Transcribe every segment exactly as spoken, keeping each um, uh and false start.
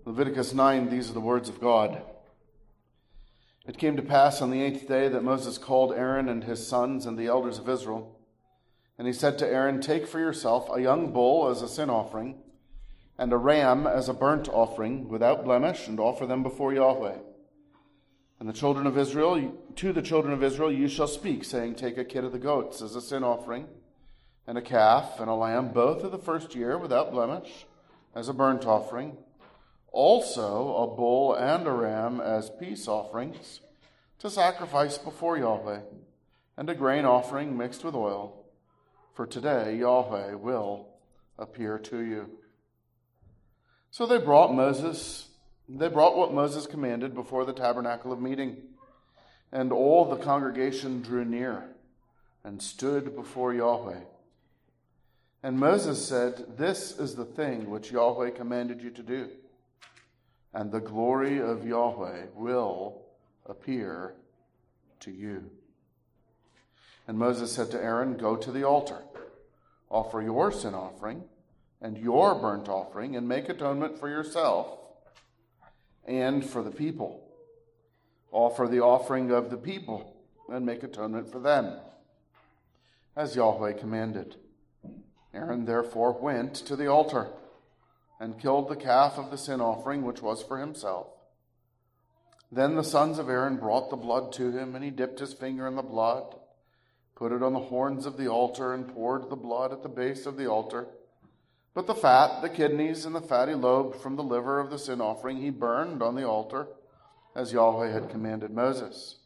Leviticus nine, these are the words of God. It came to pass on the eighth day that Moses called Aaron and his sons and the elders of Israel. And he said to Aaron, take for yourself a young bull as a sin offering, and a ram as a burnt offering, without blemish, and offer them before Yahweh. And the children of Israel, to the children of Israel you shall speak, saying, take a kid of the goats as a sin offering, and a calf and a lamb, both of the first year, without blemish, as a burnt offering. Also a bull and a ram as peace offerings, to sacrifice before Yahweh, and a grain offering mixed with oil. For today Yahweh will appear to you. So they brought Moses, they brought what Moses commanded before the tabernacle of meeting. And all the congregation drew near and stood before Yahweh. And Moses said, this is the thing which Yahweh commanded you to do. And the glory of Yahweh will appear to you. And Moses said to Aaron, go to the altar, offer your sin offering and your burnt offering, and make atonement for yourself and for the people. Offer the offering of the people and make atonement for them, as Yahweh commanded. Aaron therefore went to the altar and killed the calf of the sin offering, which was for himself. Then the sons of Aaron brought the blood to him, and he dipped his finger in the blood, put it on the horns of the altar, and poured the blood at the base of the altar. But the fat, the kidneys, and the fatty lobe from the liver of the sin offering he burned on the altar, as Yahweh had commanded Moses.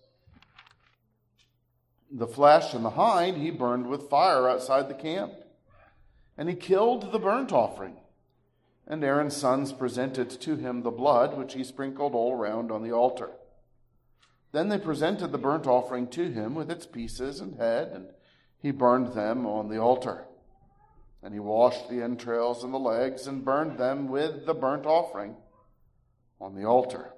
The flesh and the hide he burned with fire outside the camp. And he killed the burnt offering. And Aaron's sons presented to him the blood, which he sprinkled all round on the altar. Then they presented the burnt offering to him with its pieces and head, and he burned them on the altar. And he washed the entrails and the legs and burned them with the burnt offering on the altar.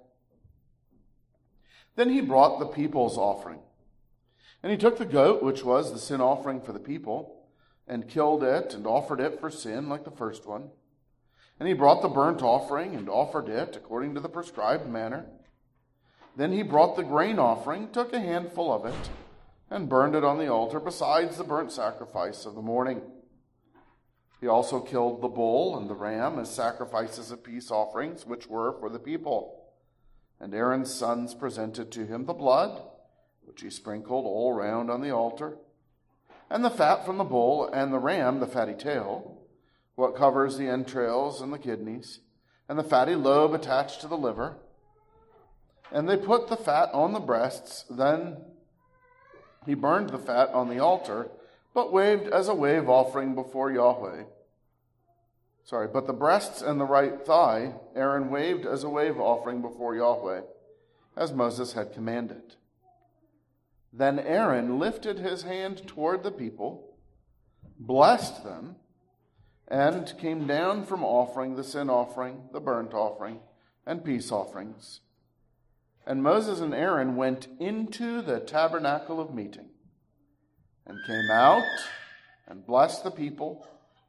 Then he brought the people's offering. And he took the goat, which was the sin offering for the people, and killed it and offered it for sin like the first one. And he brought the burnt offering and offered it according to the prescribed manner. Then he brought the grain offering, took a handful of it, and burned it on the altar besides the burnt sacrifice of the morning. He also killed the bull and the ram as sacrifices of peace offerings, which were for the people. And Aaron's sons presented to him the blood, which he sprinkled all round on the altar, and the fat from the bull and the ram, the fatty tail, what covers the entrails and the kidneys, and the fatty lobe attached to the liver. And they put the fat on the breasts. Then he burned the fat on the altar, but waved as a wave offering before Yahweh. Sorry, but the breasts and the right thigh Aaron waved as a wave offering before Yahweh, as Moses had commanded. Then Aaron lifted his hand toward the people, blessed them, and came down from offering the sin offering, the burnt offering, and peace offerings. And Moses and Aaron went into the tabernacle of meeting, and came out and blessed the people.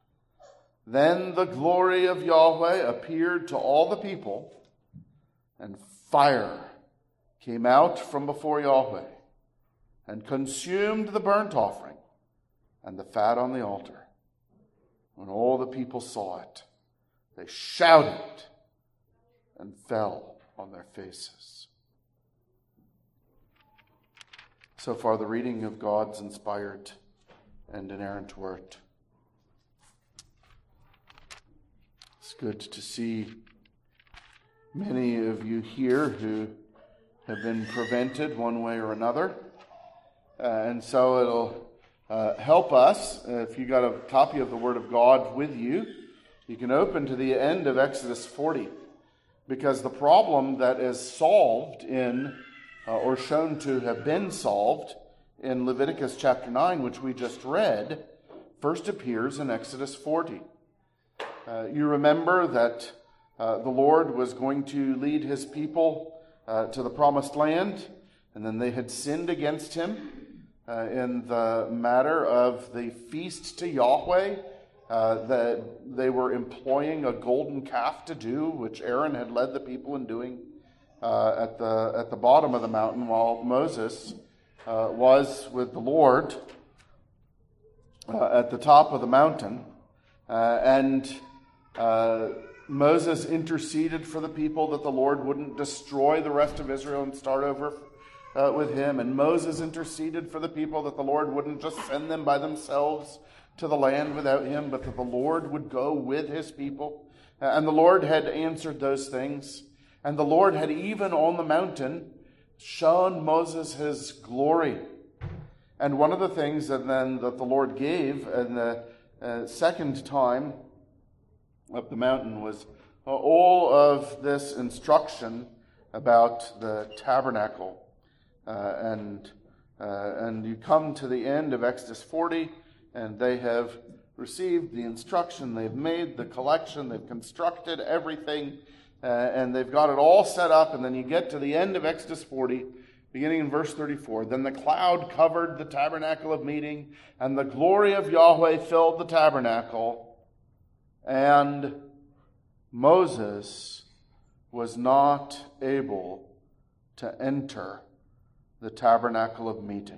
Then the glory of Yahweh appeared to all the people, and fire came out from before Yahweh, and consumed the burnt offering and the fat on the altar. When all the people saw it, they shouted and fell on their faces. So far, the reading of God's inspired and inerrant word. It's good to see many of you here who have been prevented one way or another. Uh, and so it'll uh, help us, uh, if you got a copy of the Word of God with you, you can open to the end of Exodus forty. Because the problem that is solved in, uh, or shown to have been solved in Leviticus chapter nine, which we just read, first appears in Exodus forty. Uh, you remember that uh, the Lord was going to lead his people uh, to the promised land, and then they had sinned against him uh, in the matter of the feast to Yahweh uh, that they were employing a golden calf to do, which Aaron had led the people in doing uh, at the at the bottom of the mountain, while Moses uh, was with the Lord uh, at the top of the mountain. Uh, and uh, Moses interceded for the people that the Lord wouldn't destroy the rest of Israel and start over uh, with him. And Moses interceded for the people that the Lord wouldn't just send them by themselves to the land without him, but that the Lord would go with his people. Uh, and the Lord had answered those things. And the Lord had even on the mountain shown Moses his glory. And one of the things that then that the Lord gave in the uh, second time up the mountain was all of this instruction about the tabernacle. Uh, and uh, and you come to the end of Exodus forty, and they have received the instruction, they've made the collection, they've constructed everything, uh, and they've got it all set up. And then you get to the end of Exodus forty, beginning in verse thirty-four. Then the cloud covered the tabernacle of meeting, and the glory of Yahweh filled the tabernacle, and Moses was not able to enter the tabernacle of meeting,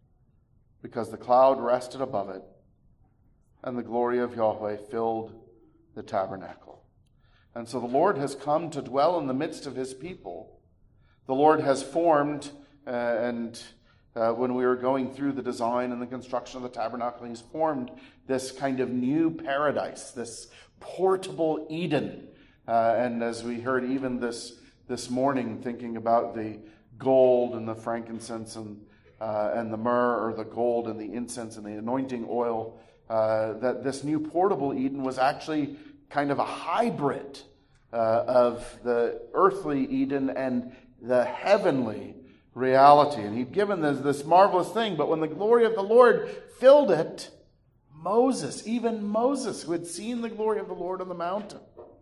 because the cloud rested above it, and the glory of Yahweh filled the tabernacle. And so the Lord has come to dwell in the midst of his people. The Lord has formed, uh, and uh, when we were going through the design and the construction of the tabernacle, he's formed this kind of new paradise, this portable Eden. Uh, and as we heard even this, this morning, thinking about the gold and the frankincense and uh, and the myrrh, or the gold and the incense and the anointing oil, uh, that this new portable Eden was actually kind of a hybrid uh, of the earthly Eden and the heavenly reality. And he'd given this, this marvelous thing, but when the glory of the Lord filled it, Moses, even Moses, who had seen the glory of the Lord on the mountain,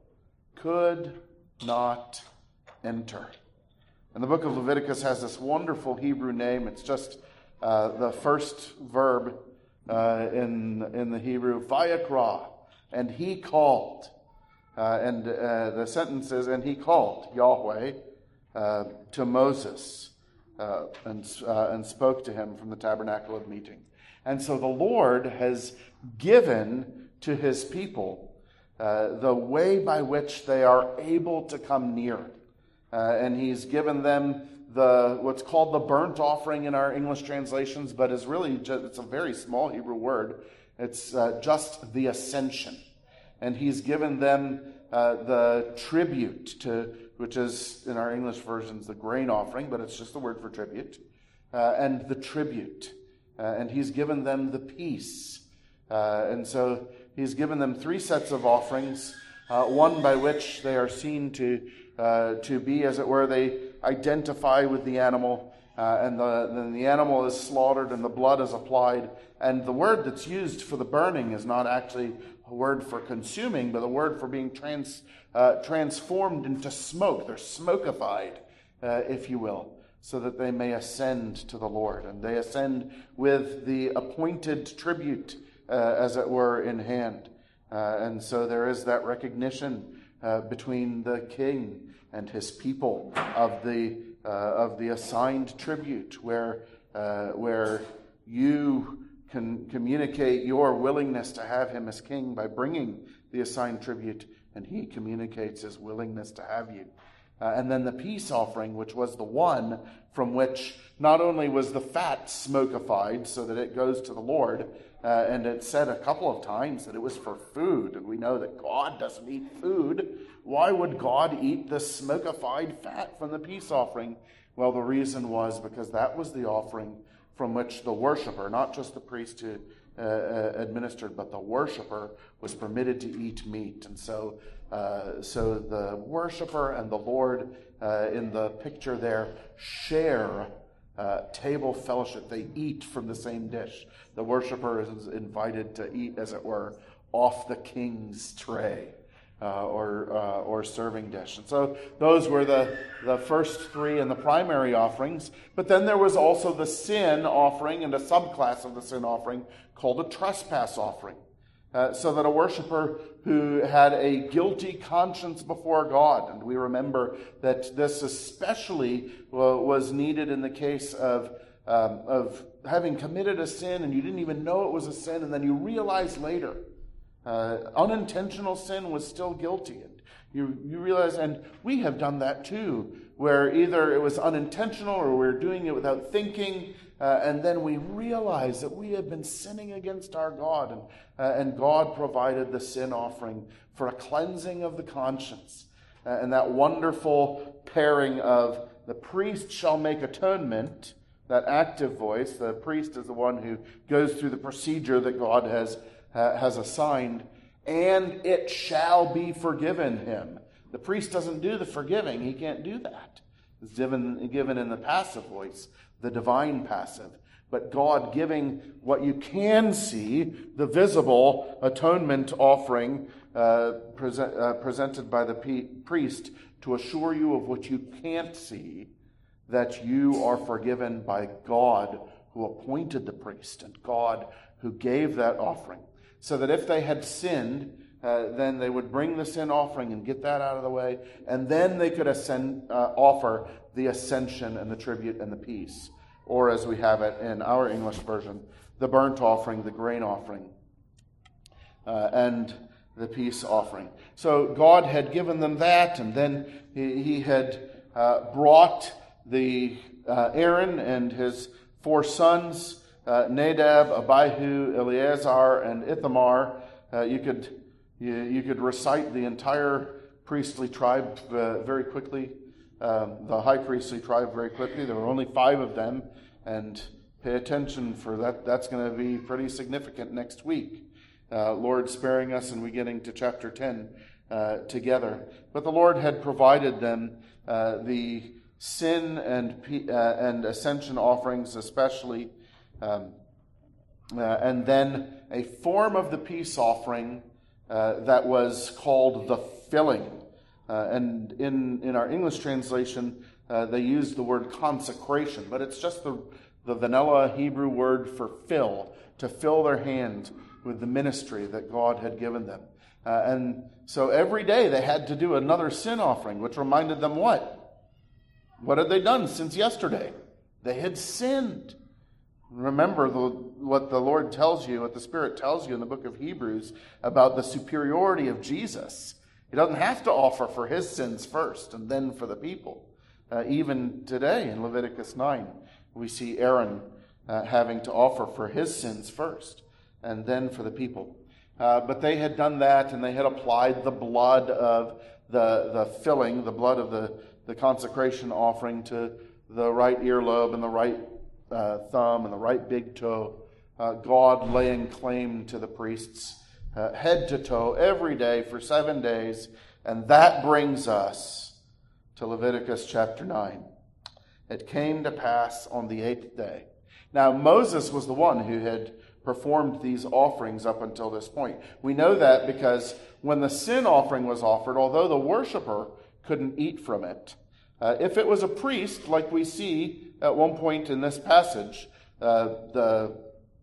could not enter. And the book of Leviticus has this wonderful Hebrew name. It's just uh, the first verb uh, in, in the Hebrew, Vayikra, and he called. Uh, and uh, the sentence is, and he called Yahweh uh, to Moses uh, and, uh, and spoke to him from the tabernacle of meeting. And so the Lord has given to his people uh, the way by which they are able to come near. Uh, and he's given them the what's called the burnt offering in our English translations, but is really just, it's a very small Hebrew word. It's uh, just the ascension. And he's given them uh, the tribute, to which is in our English versions the grain offering, but it's just the word for tribute, uh, and the tribute. Uh, and he's given them the peace. Uh, and so he's given them three sets of offerings, uh, one by which they are seen to uh, to be, as it were, they identify with the animal, uh, and the, then the animal is slaughtered and the blood is applied. And the word that's used for the burning is not actually a word for consuming, but a word for being trans, uh, transformed into smoke. They're smokified, uh, if you will, so that they may ascend to the Lord. And they ascend with the appointed tribute, uh, as it were, in hand. Uh, and so there is that recognition uh, between the king and his people of the uh, of the assigned tribute, where uh, where you can communicate your willingness to have him as king by bringing the assigned tribute, and he communicates his willingness to have you. Uh, and then the peace offering, which was the one from which not only was the fat smokified so that it goes to the Lord, uh, and it said a couple of times that it was for food, and we know that God doesn't eat food. Why would God eat the smokified fat from the peace offering? Well, the reason was because that was the offering from which the worshiper, not just the priest who uh, uh, administered, but the worshiper was permitted to eat meat. And so uh, so the worshiper and the Lord uh, in the picture there share uh, table fellowship. They eat from the same dish. The worshiper is invited to eat, as it were, off the king's tray. Uh, or uh, or serving dish. And so those were the, the first three and the primary offerings. But then there was also the sin offering and a subclass of the sin offering called a trespass offering. uh, so that a worshiper who had a guilty conscience before God, and we remember that this especially was needed in the case of um, of having committed a sin and you didn't even know it was a sin, and then you realize later uh, unintentional sin was still guilty. And you, you realize, and we have done that too, where either it was unintentional or we were doing it without thinking, uh, and then we realize that we have been sinning against our God, and, uh, and God provided the sin offering for a cleansing of the conscience. Uh, and that wonderful pairing of the priest shall make atonement, that active voice. The priest is the one who goes through the procedure that God has, uh, has assigned, and it shall be forgiven him. The priest doesn't do the forgiving. He can't do that. It's given, given in the passive voice, the divine passive. But God giving what you can see, the visible atonement offering uh, present, uh, presented by the p- priest to assure you of what you can't see, that you are forgiven by God who appointed the priest and God who gave that offering. So that if they had sinned, uh, then they would bring the sin offering and get that out of the way, and then they could ascend, uh, offer the ascension and the tribute and the peace. Or as we have it in our English version, the burnt offering, the grain offering, uh, and the peace offering. So God had given them that, and then he, he had uh, brought the uh, Aaron and his four sons, uh, Nadab, Abihu, Eleazar, and Ithamar. Uh, you could you, you could recite the entire priestly tribe uh, very quickly, um, the high priestly tribe very quickly. There were only five of them, and pay attention for that. That's going to be pretty significant next week. Uh, Lord sparing us, and we getting to chapter ten uh, together. But the Lord had provided them uh, the sin and uh, and ascension offerings, especially, um, uh, and then a form of the peace offering uh, that was called the filling. Uh, and in in our English translation, uh, they use the word consecration, but it's just the the vanilla Hebrew word for fill, to fill their hand with the ministry that God had given them. Uh, and so every day they had to do another sin offering, which reminded them what? What had they done since yesterday? They had sinned. Remember the, what the Lord tells you, what the Spirit tells you in the book of Hebrews about the superiority of Jesus. He doesn't have to offer for his sins first and then for the people. Uh, even today in Leviticus nine, we see Aaron uh, having to offer for his sins first and then for the people. Uh, but they had done that, and they had applied the blood of the, the filling, the blood of the the consecration offering to the right earlobe and the right uh, thumb and the right big toe. Uh, God laying claim to the priests uh, head to toe every day for seven days. And that brings us to Leviticus chapter nine. It came to pass on the eighth day. Now Moses was the one who had performed these offerings up until this point. We know that because when the sin offering was offered, although the worshiper couldn't eat from it. Uh, if it was a priest, like we see at one point in this passage, uh, the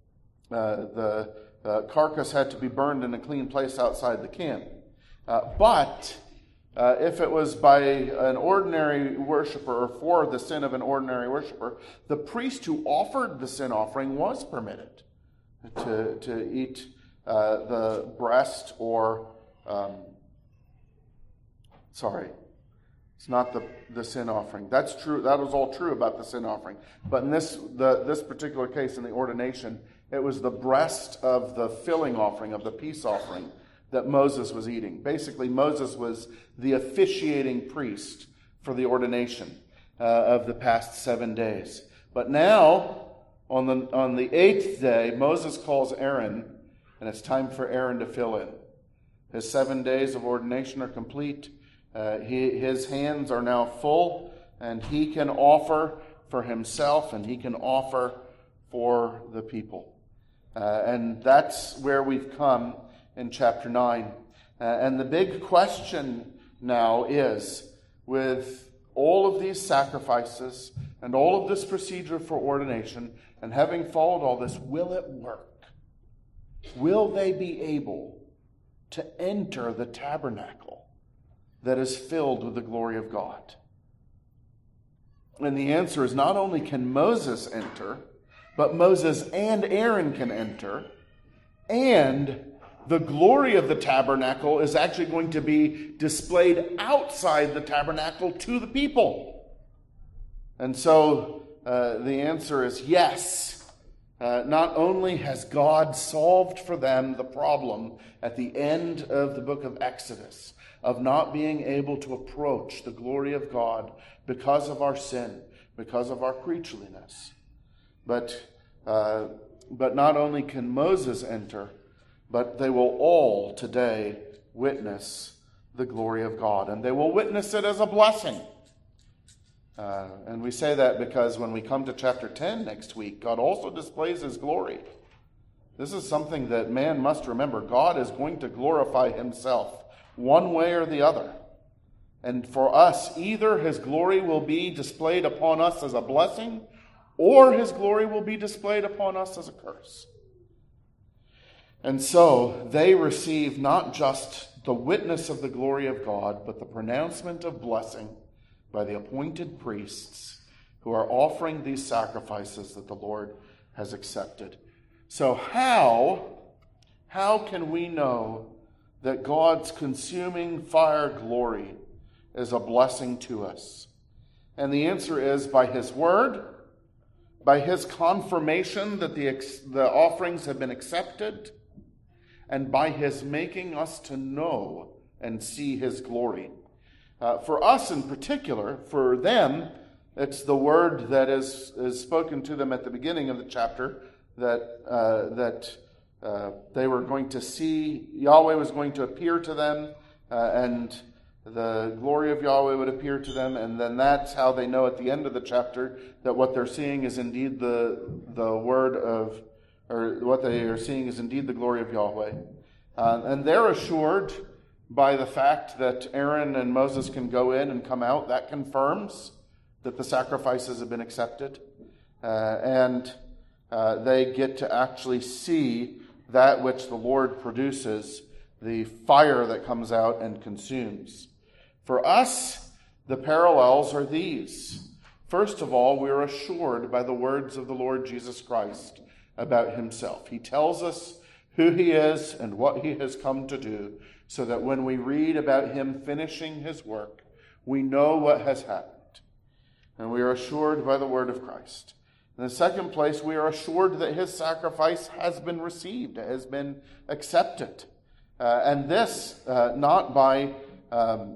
uh, the uh, carcass had to be burned in a clean place outside the camp. Uh, but uh, if it was by an ordinary worshiper, or for the sin of an ordinary worshiper, the priest who offered the sin offering was permitted to to eat uh, the breast or um, sorry. It's not the, the sin offering. That's true. That was all true about the sin offering. But in this the this particular case, in the ordination, it was the breast of the filling offering, of the peace offering, that Moses was eating. Basically, Moses was the officiating priest for the ordination uh, of the past seven days. But now, on the on the eighth day, Moses calls Aaron, and it's time for Aaron to fill in. His seven days of ordination are complete. Uh, he, his hands are now full, and he can offer for himself, and he can offer for the people. Uh, and that's where we've come in chapter nine. Uh, and the big question now is, with all of these sacrifices and all of this procedure for ordination, and having followed all this, will it work? will they be able to enter the tabernacle that is filled with the glory of God? And the answer is not only can Moses enter, but Moses and Aaron can enter, and the glory of the tabernacle is actually going to be displayed outside the tabernacle to the people. And so uh, the answer is yes. Uh, not only has God solved for them the problem at the end of the book of Exodus of not being able to approach the glory of God because of our sin, because of our creatureliness, but uh, but not only can Moses enter, but they will all today witness the glory of God, and they will witness it as a blessing. Uh, and we say that because when we come to chapter ten next week, God also displays his glory. This is something that man must remember. God is going to glorify himself one way or the other. And for us, either his glory will be displayed upon us as a blessing, or his glory will be displayed upon us as a curse. And so they receive not just the witness of the glory of God, but the pronouncement of blessing by the appointed priests who are offering these sacrifices that the Lord has accepted. So how, how can we know that God's consuming fire glory is a blessing to us? And the answer is by his word, by his confirmation that the, the offerings have been accepted, and by his making us to know and see his glory. Uh, for us in particular, for them, it's the word that is, is spoken to them at the beginning of the chapter, that uh, that uh, they were going to see, Yahweh was going to appear to them, uh, and the glory of Yahweh would appear to them, and then that's how they know at the end of the chapter that what they're seeing is indeed the the word of, or what they are seeing is indeed the glory of Yahweh. Uh, and they're assured by the fact that Aaron and Moses can go in and come out. That confirms that the sacrifices have been accepted. Uh, and uh, they get to actually see that which the Lord produces, the fire that comes out and consumes. For us, the parallels are these. First of all, we are assured by the words of the Lord Jesus Christ about himself. He tells us who he is and what he has come to do, so that when we read about him finishing his work, we know what has happened. And we are assured by the word of Christ. In the second place, we are assured that his sacrifice has been received, has been accepted. Uh, and this, uh, not by um,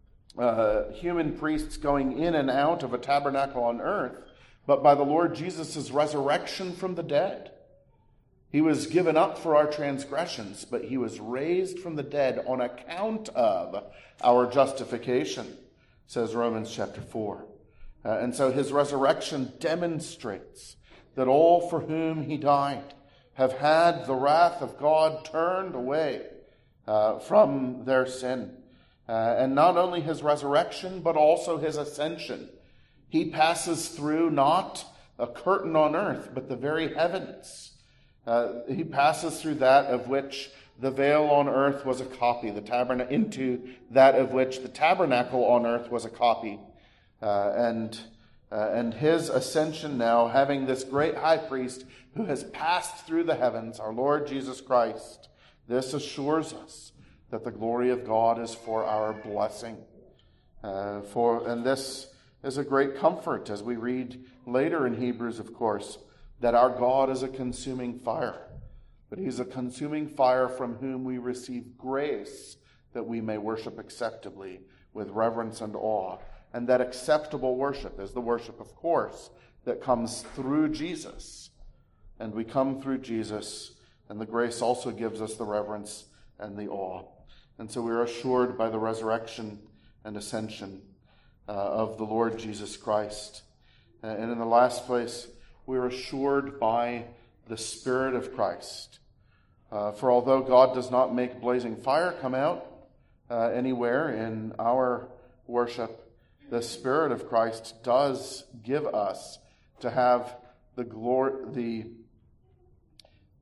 uh, human priests going in and out of a tabernacle on earth, but by the Lord Jesus' resurrection from the dead. He was given up for our transgressions, but he was raised from the dead on account of our justification, says Romans chapter four. Uh, and so his resurrection demonstrates that all for whom he died have had the wrath of God turned away uh, from their sin. Uh, and not only his resurrection, but also his ascension. He passes through not a curtain on earth, but the very heavens. Uh, he passes through that of which the veil on earth was a copy, the tabernacle, into that of which the tabernacle on earth was a copy. Uh, and uh, and his ascension now, having this great high priest who has passed through the heavens, our Lord Jesus Christ, this assures us that the glory of God is for our blessing. Uh, for and this is a great comfort as we read later in Hebrews, of course, that our God is a consuming fire. But he's a consuming fire from whom we receive grace that we may worship acceptably with reverence and awe. And that acceptable worship is the worship, of course, that comes through Jesus. And we come through Jesus, and the grace also gives us the reverence and the awe. And so we are assured by the resurrection and ascension uh, of the Lord Jesus Christ. Uh, and in the last place, we are assured by the Spirit of Christ. Uh, for although God does not make blazing fire come out uh, anywhere in our worship, the Spirit of Christ does give us to have the glory, the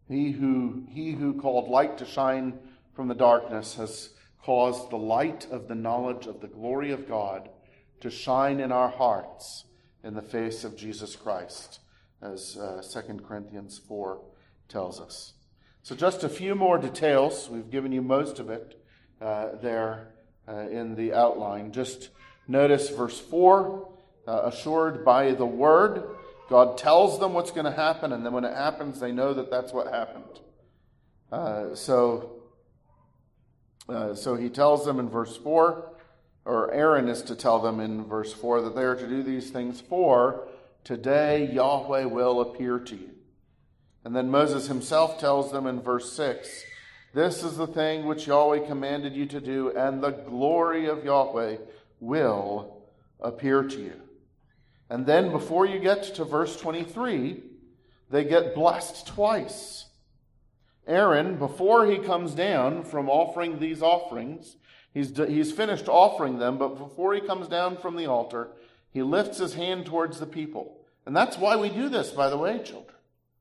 He who, he who called light to shine from the darkness has caused the light of the knowledge of the glory of God to shine in our hearts in the face of Jesus Christ, as uh, Second Corinthians four tells us. So just a few more details. We've given you most of it uh, there uh, in the outline. Just notice verse four, uh, assured by the word. God tells them what's going to happen, and then when it happens, they know that that's what happened. Uh, so, uh, so he tells them in verse four, or Aaron is to tell them in verse four, that they are to do these things, for today Yahweh will appear to you. And then Moses himself tells them in verse six, this is the thing which Yahweh commanded you to do, and the glory of Yahweh will appear to you. And then before you get to verse twenty-three, they get blessed twice. Aaron, before he comes down from offering these offerings, he's, he's finished offering them, but before he comes down from the altar, he lifts his hand towards the people. And that's why we do this, by the way, children.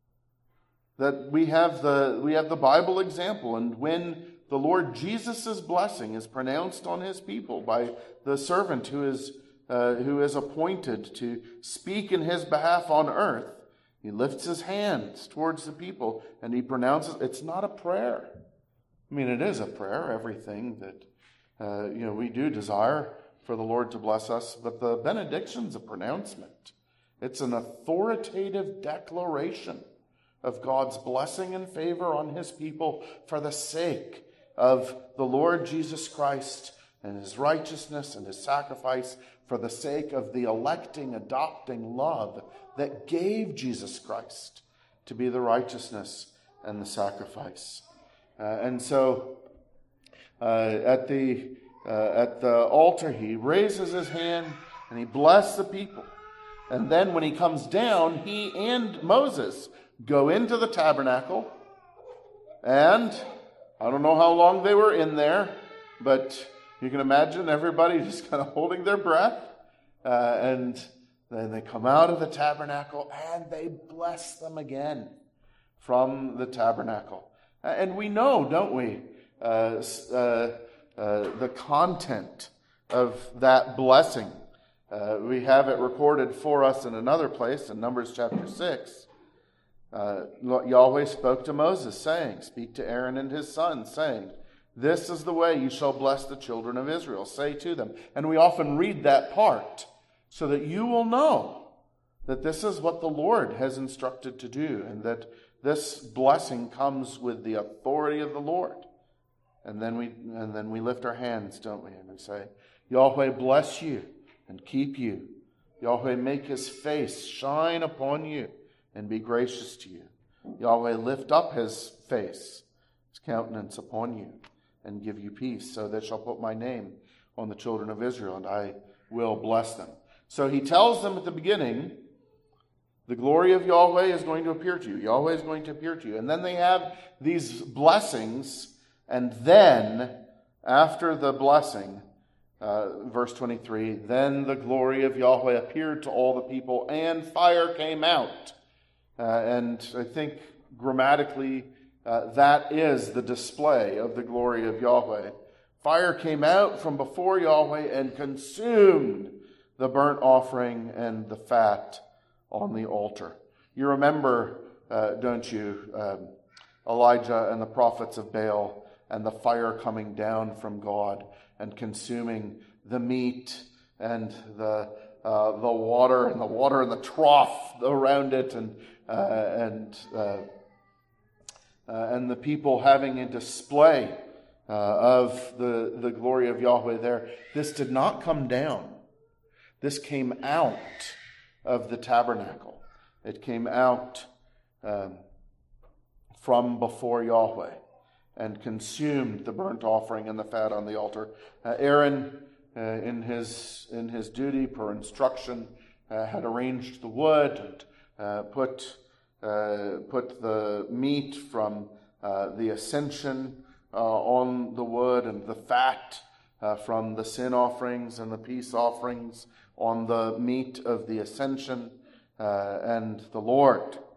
That we have the, we have the Bible example, and when the Lord Jesus' blessing is pronounced on his people by the servant who is Uh, who is appointed to speak in his behalf on earth, he lifts his hands towards the people and he pronounces. It's not a prayer. I mean, it is a prayer, everything that uh, you know we do desire for the Lord to bless us, but the benediction's a pronouncement. It's an authoritative declaration of God's blessing and favor on his people for the sake of the Lord Jesus Christ and his righteousness and his sacrifice, for the sake of the electing, adopting love that gave Jesus Christ to be the righteousness and the sacrifice. Uh, and so uh, at the uh, at the altar, he raises his hand and he blesses the people. And then when he comes down, he and Moses go into the tabernacle. And I don't know how long they were in there, but you can imagine everybody just kind of holding their breath. Uh, and then they come out of the tabernacle and they bless them again from the tabernacle. And we know, don't we, uh, uh, uh, the content of that blessing. Uh, we have it recorded for us in another place in Numbers chapter six. Uh, Yahweh spoke to Moses, saying, speak to Aaron and his sons, saying, this is the way you shall bless the children of Israel. Say to them. And we often read that part so that you will know that this is what the Lord has instructed to do, and that this blessing comes with the authority of the Lord. And then we and then we lift our hands, don't we? And we say, Yahweh bless you and keep you. Yahweh make his face shine upon you and be gracious to you. Yahweh lift up his face, his countenance upon you, and give you peace. So they shall put my name on the children of Israel, and I will bless them. So he tells them at the beginning, the glory of Yahweh is going to appear to you. Yahweh is going to appear to you. And then they have these blessings, and then, after the blessing, uh, verse twenty-three, then the glory of Yahweh appeared to all the people, and fire came out. Uh, and I think grammatically, Uh, that is the display of the glory of Yahweh. Fire came out from before Yahweh and consumed the burnt offering and the fat on the altar. You remember, uh, don't you, um, Elijah and the prophets of Baal and the fire coming down from God and consuming the meat and the uh, the water and the water in the trough around it, and uh, and uh, Uh, and the people having a display uh, of the, the glory of Yahweh there. This did not come down. This came out of the tabernacle. It came out um, from before Yahweh and consumed the burnt offering and the fat on the altar. Uh, Aaron, uh, in his in his duty per instruction, uh, had arranged the wood and uh, put Uh, put the meat from uh, the ascension uh, on the wood, and the fat uh, from the sin offerings and the peace offerings on the meat of the ascension. Uh, and the Lord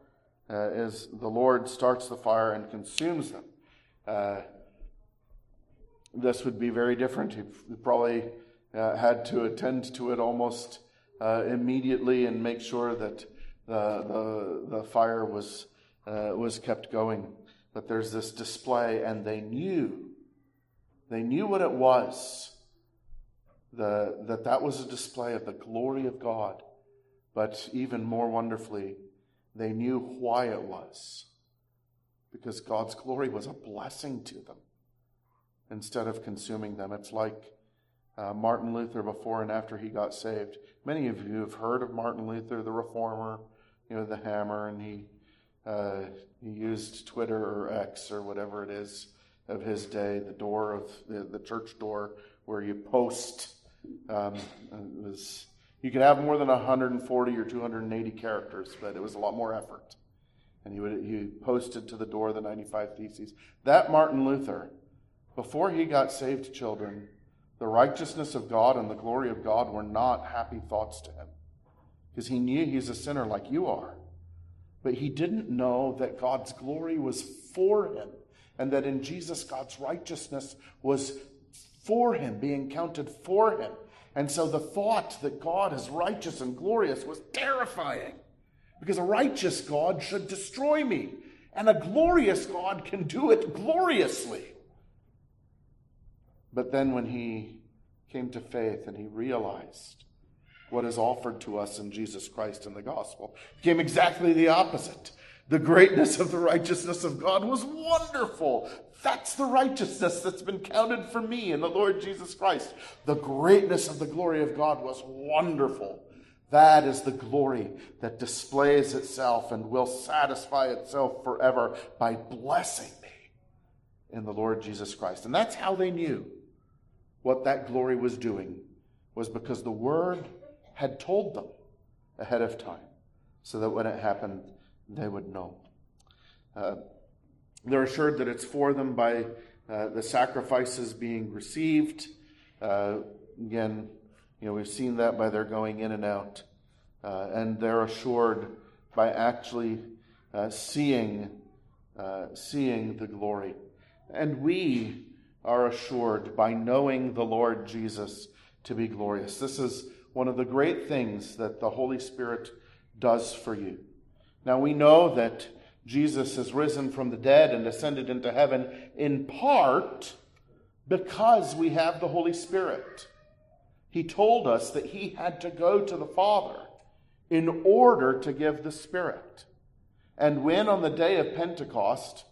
uh, as the Lord starts the fire and consumes them. Uh, this would be very different. He probably uh, had to attend to it almost uh, immediately and make sure that the the, the fire was uh, was kept going. But there's this display, and they knew, they knew what it was. The, that that was a display of the glory of God. But even more wonderfully, they knew why it was. Because God's glory was a blessing to them instead of consuming them. It's like uh, Martin Luther before and after he got saved. Many of you have heard of Martin Luther, the reformer, you know, the hammer, and he uh, he used Twitter or X or whatever it is of his day, the door of the, the church door where you post. Um, it was, you could have more than one hundred forty or two hundred eighty characters, but it was a lot more effort. And he would he posted to the door the ninety-five Theses. That Martin Luther, before he got saved, children, the righteousness of God and the glory of God were not happy thoughts to him. Because he knew he's a sinner like you are. But he didn't know that God's glory was for him. And that in Jesus, God's righteousness was for him, being counted for him. And so the thought that God is righteous and glorious was terrifying. Because a righteous God should destroy me. And a glorious God can do it gloriously. But then when he came to faith and he realized what is offered to us in Jesus Christ in the gospel, it became exactly the opposite. The greatness of the righteousness of God was wonderful. That's the righteousness that's been counted for me in the Lord Jesus Christ. The greatness of the glory of God was wonderful. That is the glory that displays itself and will satisfy itself forever by blessing me in the Lord Jesus Christ. And that's how they knew what that glory was doing, was because the Word had told them ahead of time, so that when it happened, they would know. Uh, they're assured that it's for them by uh, the sacrifices being received. Uh, again, you know, we've seen that by their going in and out. Uh, and they're assured by actually uh, seeing, uh, seeing the glory. And we are assured by knowing the Lord Jesus to be glorious. This is one of the great things that the Holy Spirit does for you. Now we know that Jesus has risen from the dead and ascended into heaven in part because we have the Holy Spirit. He told us that he had to go to the Father in order to give the Spirit. And when on the day of Pentecost,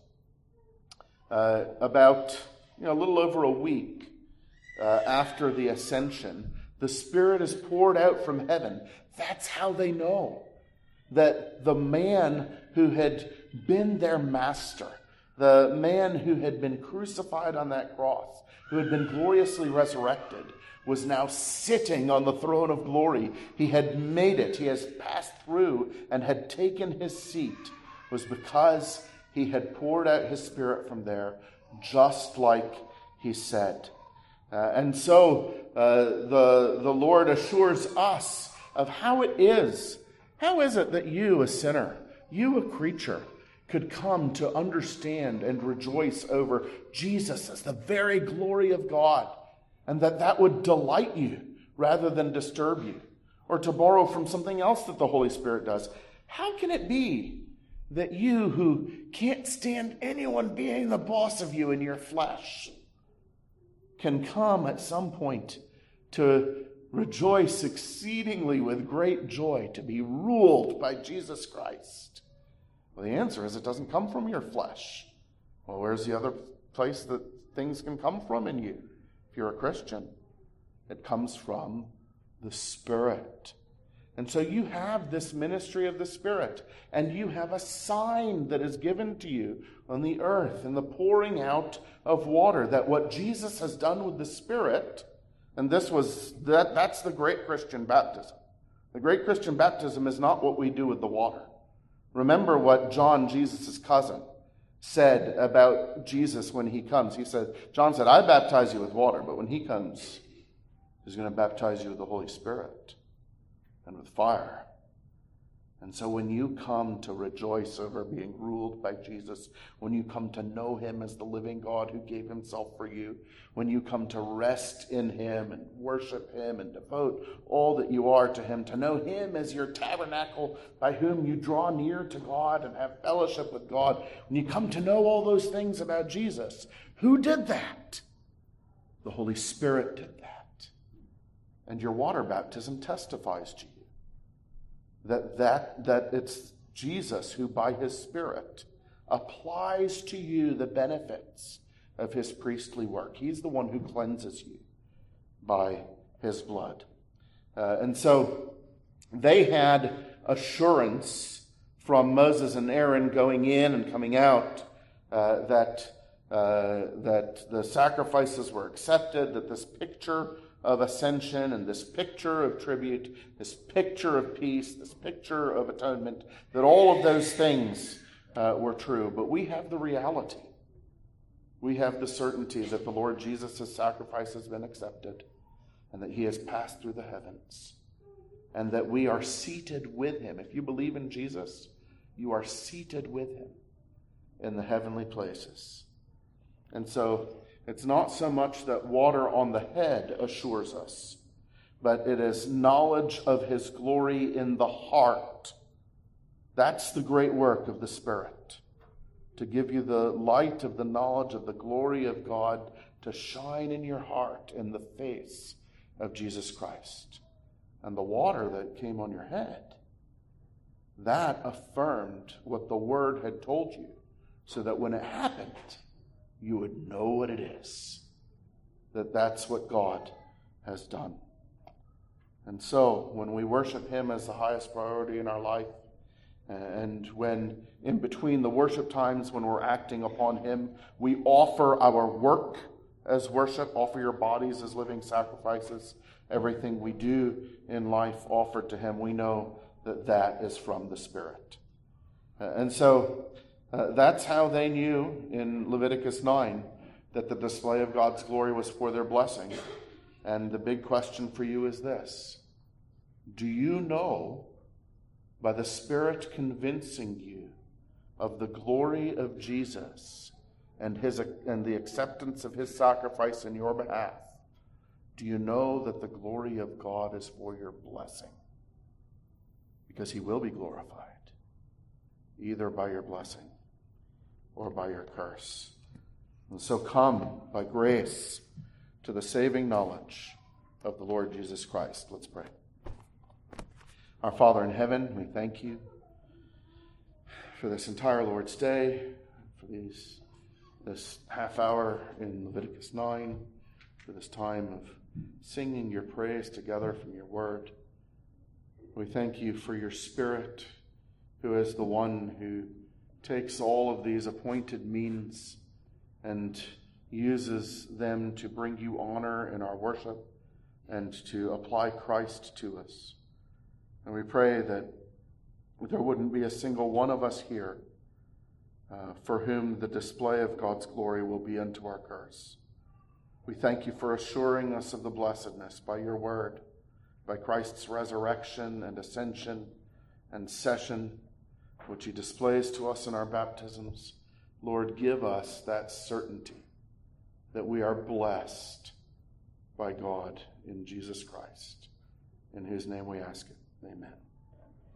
uh, about you know, a little over a week uh, after the ascension, the Spirit is poured out from heaven. That's how they know that the man who had been their master, the man who had been crucified on that cross, who had been gloriously resurrected, was now sitting on the throne of glory. He had made it. He has passed through and had taken his seat. It was because he had poured out his Spirit from there, just like he said. Uh, and so uh, the, the Lord assures us of how it is. How is it that you, a sinner, you, a creature, could come to understand and rejoice over Jesus as the very glory of God, and that that would delight you rather than disturb you? Or to borrow from something else that the Holy Spirit does, how can it be that you, who can't stand anyone being the boss of you in your flesh, can come at some point to rejoice exceedingly with great joy to be ruled by Jesus Christ? Well, the answer is it doesn't come from your flesh. Well, where's the other place that things can come from in you if you're a Christian? It comes from the Spirit. And so you have this ministry of the Spirit, and you have a sign that is given to you on the earth in the pouring out of water, that what Jesus has done with the Spirit, and this was that that's the great Christian baptism. The great Christian baptism is not what we do with the water. Remember what John, Jesus' cousin, said about Jesus when he comes. He said, John said, I baptize you with water, but when he comes, he's going to baptize you with the Holy Spirit and with fire. And so when you come to rejoice over being ruled by Jesus, when you come to know him as the living God who gave himself for you, when you come to rest in him and worship him and devote all that you are to him, to know him as your tabernacle by whom you draw near to God and have fellowship with God, when you come to know all those things about Jesus, who did that? The Holy Spirit did that. And your water baptism testifies to you. That, that, that it's Jesus who, by his Spirit, applies to you the benefits of his priestly work. He's the one who cleanses you by his blood. Uh, and so they had assurance from Moses and Aaron going in and coming out uh, that, uh, that the sacrifices were accepted, that this picture of ascension and this picture of tribute, this picture of peace, this picture of atonement, that all of those things uh, were true. But we have the reality. We have the certainty that the Lord Jesus' sacrifice has been accepted and that he has passed through the heavens and that we are seated with him. If you believe in Jesus, you are seated with him in the heavenly places. And so it's not so much that water on the head assures us, but it is knowledge of his glory in the heart. That's the great work of the Spirit, to give you the light of the knowledge of the glory of God to shine in your heart in the face of Jesus Christ. And the water that came on your head, that affirmed what the Word had told you, so that when it happened, you would know what it is, that that's what God has done. And so when we worship him as the highest priority in our life, and when in between the worship times when we're acting upon him, we offer our work as worship, offer your bodies as living sacrifices, everything we do in life offered to him, we know that that is from the Spirit. And so Uh, that's how they knew in Leviticus nine that the display of God's glory was for their blessing. And the big question for you is this: do you know, by the Spirit convincing you of the glory of Jesus and his and the acceptance of his sacrifice in your behalf, do you know that the glory of God is for your blessing? Because he will be glorified, either by your blessing or by your curse. And so come by grace to the saving knowledge of the Lord Jesus Christ. Let's pray. Our Father in heaven, we thank you for this entire Lord's Day, for these this half hour in Leviticus nine, for this time of singing your praise together from your word. We thank you for your Spirit, who is the one who takes all of these appointed means and uses them to bring you honor in our worship and to apply Christ to us. And we pray that there wouldn't be a single one of us here uh, for whom the display of God's glory will be unto our curse. We thank you for assuring us of the blessedness by your word, by Christ's resurrection and ascension and session, which he displays to us in our baptisms. Lord, give us that certainty that we are blessed by God in Jesus Christ, in whose name we ask it. Amen.